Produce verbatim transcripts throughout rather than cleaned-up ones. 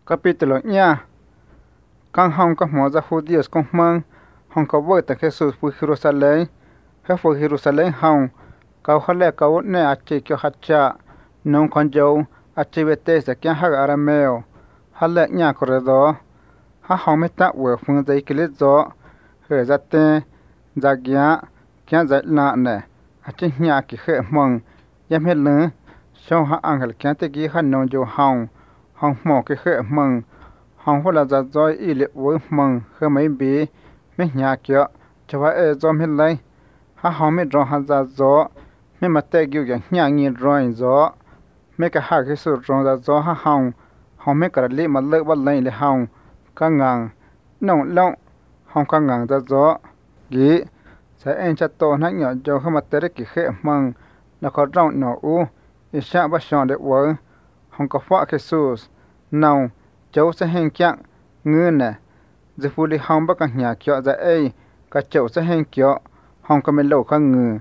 Capítulo ña. Can hong ka moza judíos con man, hong ka vuelta Jesús fue Jerusalén, he fue Jerusalén hong, ka jale ka ne achi kyo hacha, non con yo, achi betesa kyan ha arameo, hale ña corredor, ha hong meta we fun de ikilizo, he zate, zagya, kyan za la ne, achi ña ki he mong, yam he lun, shong ha angel kyan te gi ha non yo hong, hong mo ki he mong, hong ho la za zoi i le wo mong he mai bi me nya kyo chwa e zo mi lai ha hong mi ro ha za zo me ma te gyu ya nya ngi ro in zo me ka ha ki su ro za zo ha hong hong me ka li ma le ba lai le hong ka ngang no long hong ka ngang za zo gi sa en cha to na nyo jo ha ma te re ki he mong na ko rong no u i sha ba shon de wo hong ka fa Jesus now cháu sẽ hẹn chặng ngư nè giờ phụ đi hong bắt nhà kẹo ra ấy cả cháu sẽ hẹn kẹo hong có mấy lâu khang ngư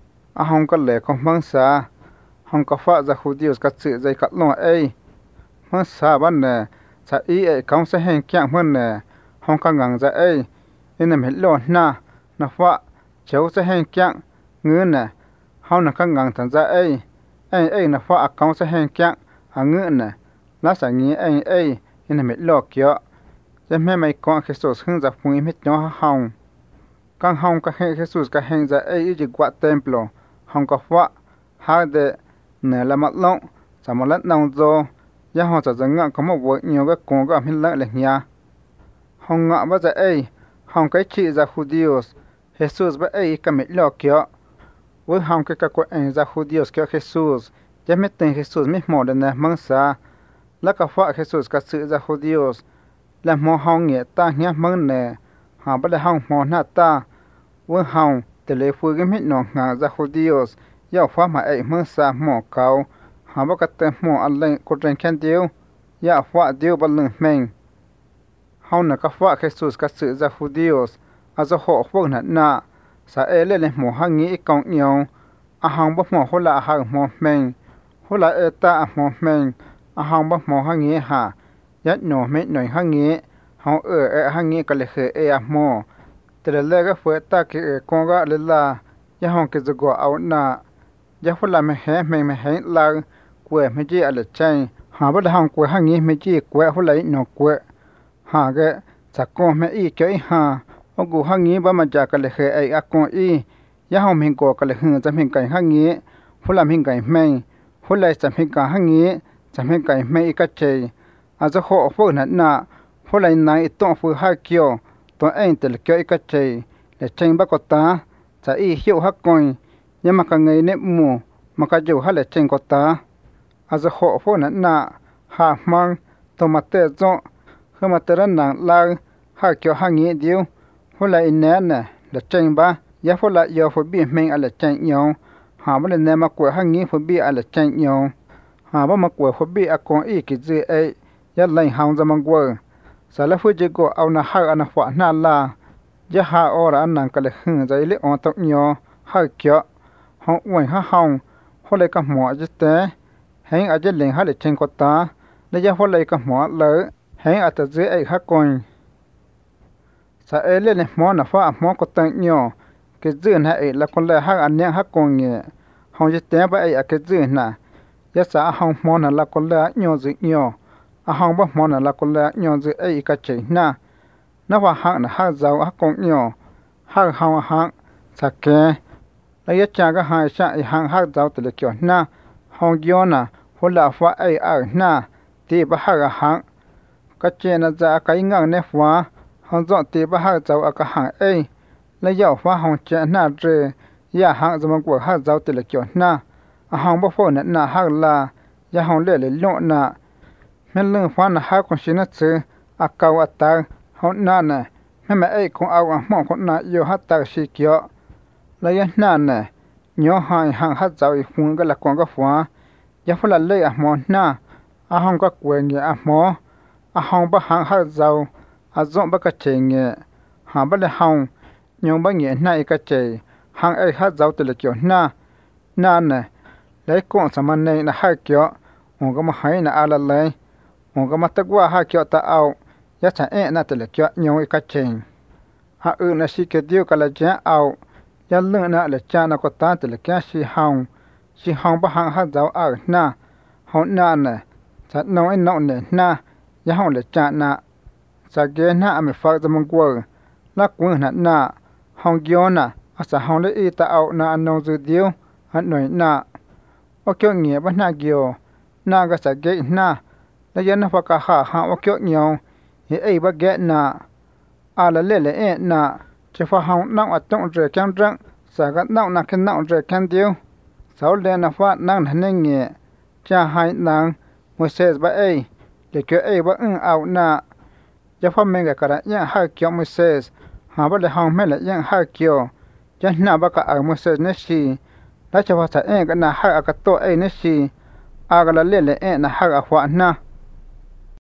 à hong có lẽ không mang xa hong có phát ra khu điều cả sự dây cắt lo ấy mang xa bắt nè sa ý ấy không sẽ hẹn chặng hơn nè hong có ngang ra ấy nên là mấy lâu na na phát cháu sẽ hẹn chặng ngư nè hong là khang ngang thằng ra ấy ấy ấy na phát không sẽ hẹn chặng à ngư nè lá sa nghĩ ấy ấy nên mẹ lo kio giờ mẹ mày con Jesus hướng ra phun mẹ nhỏ hong càng hong cả hệ Jesus cả hành ra ấy chỉ qua templo hong có phạ hai de nè là mặt lông sao mà lát nông zo giờ họ sẽ dẫn ngang có một vợ nhiều cái con cái mình lại là nhà hong ngạ bắt ra ấy hong cái chị ra Judios Jesus bắt ấy cả mẹ lo kio với hong cái cái con ra Judios kio Jesus giờ mẹ tên Jesus mẹ mò đến nè mang xa lá cả phạ Jesus cả sự ra Judios là mò hong nghĩa ta nhá mong nè họ bắt đầu hong mò na ta với hong từ lễ phu cái mít nòng ngà ra Judios giao phá mà ấy mong xa mò cao họ bắt cái mò ăn lên cô trên khen tiêu giao phá tiêu bắt lưng mình hong nè cả phạ Jesus cả sự ra Judios à do họ phước nè nà sa ấy lên mò hang nghĩa công nhau à hong bắt mò hô là hang mò mình hô là ê ta mò mình à hong bắt mò hang nghĩa hà nhất nổ mấy nồi hang nghĩa hong ở ở hang nghĩa cái lệ khởi ê mò từ lệ cái phơi ta cái con gà lệ là ya hong cái giờ gọi áo na ya phơi làm hè mày mày hẹn là quê mấy chị ở lệ chơi hà bắt hong quê hang nghĩa mấy chị quê phơi lấy nọ quê hà cái chắc con mấy y chơi hà ông cụ hang nghĩa bắt mà trả cái lệ khởi ê à con y ya hong mình gọi cái lệ hưng cho mình cái hang nghĩa phơi làm mình cái mày phơi lấy cho mình cái hang nghĩa cho mình cái mày cái chơi à do họ phơi nè nà phơi lấy này tông phơi hai kiểu tông anh từ kiểu cái chơi để chơi bắt cọt ta za y hiệu hắc coi nhưng mà cái ngày nếp mù mà cái dầu hay là chơi cọt ta à do họ phơi nè nà hà mang tông mặt tê zo khi mà tê nặng la hai kiểu hai nghĩa điêu phơi lấy nè nè để chơi ba giá phơi lại giờ phơi bị mình à là chơi nhau hà mà lên nè mà quậy hai nghĩa phơi bị à là chơi nhau hà mà mà quậy phơi bị à con y cái gì ấy ya lai hang za mang gwa sala fu je go au na ha ana fa na la ya ha ora an ka le hm za ile on tok nyo ha kyo hong wai ha hong ho le ka mo je te hein a je len ha le chen ko ta le ya ho le ka mo le hein a ta je ai ha kon sa ele le mo na fa mo ko ta nyo ke zun ha e la kon le ha an ha kon nge hong je te ba ai a ke zun na ya sa hong mo na la kon le nyo zi nyo à hong bác món là con lẽ nhon dưới ấy cái chuyện na nó vào hang là hang giàu hang con nhỏ hang hang hang sạc kè lấy cha cái hai cha hang hang giàu từ kiểu na hong gió na hôn là phá ấy ở na thì bác hang hang cái chuyện là ra cái ngang nếp phá hong dọn thì bác hang giàu ở cái hang ấy lấy giàu phá hong chuyện na rồi ya hang zaman của hang giàu từ kiểu na à hong bác phô nè na hang là ya hong lẽ lẽ lộn na mẹ lưng phá na hai con xin chứ à cầu à ta hôn na nè mẹ mẹ ấy cũng ao à mong con na yêu hát ta xí kia lấy na nè nhớ hai hàng hát giàu phun cái là con cái phá giờ phải là lấy à mò na à hong cái quên nhẹ à mò à hong bắt hàng hát giàu à dọn bắt cái chè nhẹ hà bắt là hong nhớ bắt nhẹ này cái chè hàng ấy hát giàu từ là kiểu na na nè lấy con sao mà này là hai kiểu ông có mà hay là à là lấy một cái mắt qua hai kiểu ta ao giá trả e na từ là kiểu nhau cái chèn hạ ư là xí cái điều cái là giá ao giá lưng na là cha na có ta từ là cái xí hồng xí hồng ba hàng hát giáo ở na hồng na nè chặt nói nọ nè na giá hồng là cha na sa ghé na mình phát ra mong quơ lá quên nè na hồng gió na à sa hồng lấy y ta ao na anh nông dư điêu hắn nói na ô kiểu nghĩa bắt na gió na cái sa ghé naแล้วยันพกะหาหาว่าเกี่ยวเหนียวเฮ้ยบักแกน่ะอาละเล่เล่น่ะจะฟ้าห้องนั่งอัดต้องเรือแข็งจังสากันนั่งนักนั่งเรือแข็งเดียวสาวเล่นฟ้านั่งหันเงี้ยจะให้นางมุเสสบ่เอ้ยเด็กเอ้ยบ่อึ้งเอาน่ะจะฟ้าเมงกะกระยังหาเกี่ยวมุเสสหาบ่ได้ห้องแม่ละยังหาเกี่ยวจะหน้าบักกะเอามุเสสนี่สิแล้วจะว่าถ้าเอ้ยก็น่ะหาอกะโตเอ้ยนี่สิอากะละเล่เล่น่ะหาอะขวาน่ะ